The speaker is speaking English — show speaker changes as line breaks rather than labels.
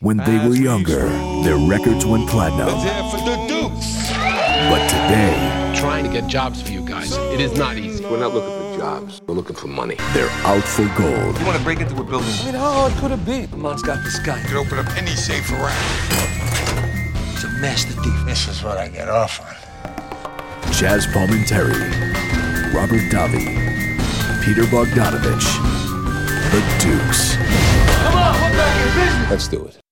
When they were younger, their records went platinum.
Let's hear it for the Dukes.
But today,
trying to get jobs for you guys, it is not easy.
We're not looking for jobs. We're looking for money.
they're out for gold.
You want to break into a building?
I mean, how hard could it be? The man's got this guy.
You could open up any safe around.
He's a master thief.
This is what I get off on.
Chaz Palminteri, Robert Davi, Peter Bogdanovich, the Dukes.
Let's do it.